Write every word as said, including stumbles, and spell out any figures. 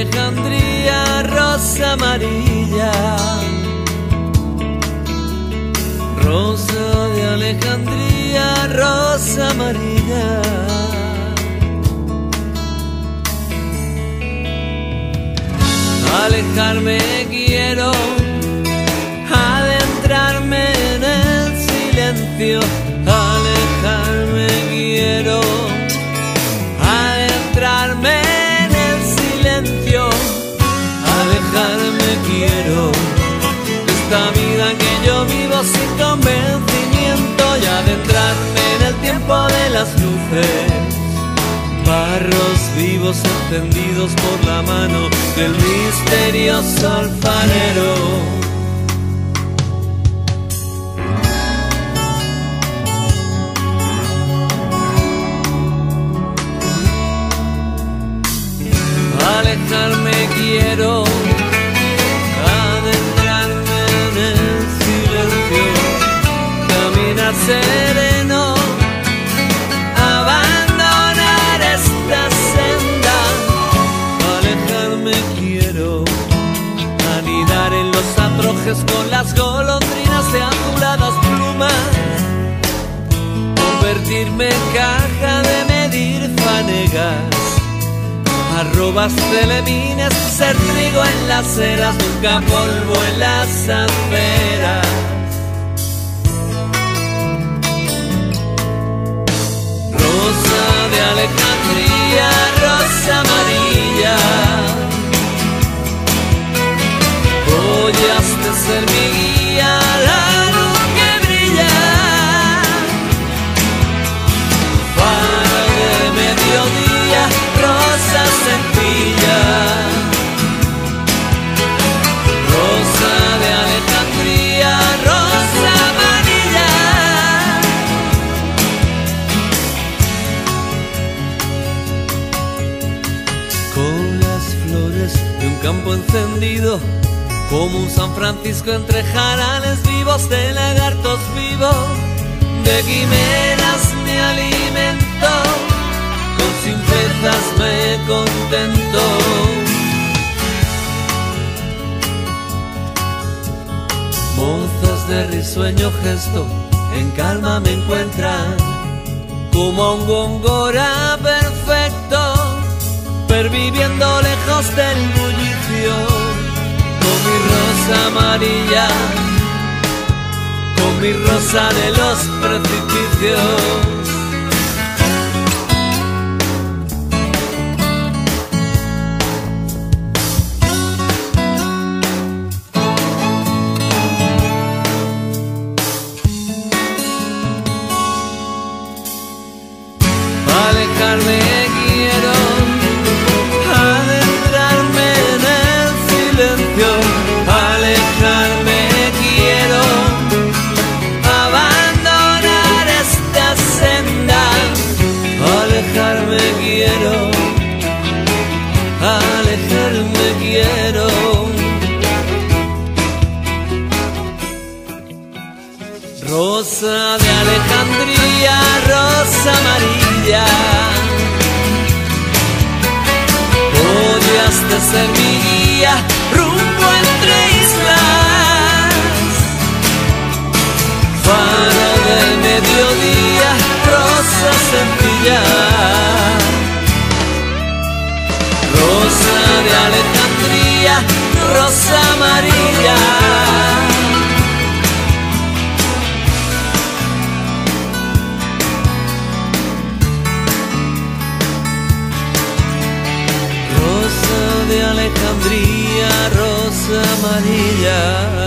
Alejandría, rosa amarilla. Rosa de Alejandría, rosa amarilla. Alejarme quiero, adentrarme en el silencio. Alejarme quiero, adentrarme en el silencio. Alejarme quiero de esta vida que yo vivo sin convencimiento y adentrarme en el tiempo de las luces. Barros vivos encendidos por la mano del misterioso alfarero. Alejarme quiero, adentrarme en el silencio, caminar sereno, abandonar esta senda. Alejarme quiero, anidar en los atrojes con las golondrinas de azuladas plumas, convertirme en caja de medir fanegas, arrobas celemines, ser trigo en las eras, nunca polvo en las aceras. Rosa de Alejandría, rosa amarilla. Hoy has de ser mi guía, la luz que brilla. Faro de mediodía, rosa sencilla. Rosa de Alejandría, rosa amarilla. Con las flores de un campo encendido, como un San Francisco entre jarales vivos de lagartos vivos, de quimeras me alimento, con simplezas me contento. Mozas de risueño gesto en calma me encuentran, como un góngora perfecto, perviviendo lejos del bullicio, con mi rosa amarilla, con mi rosa de los precipicios. Alejarme quiero, adentrarme en el silencio. Alejarme quiero, abandonar esta senda. Alejarme quiero, alejarme quiero. Rosa de Alejandría, rosa amarilla. Hoy has de ser mi guía, rumbo entre islas. Faro del mediodía, rosa sencilla. Rosa de Alejandría, rosa amarilla. De Alejandría, rosa amarilla.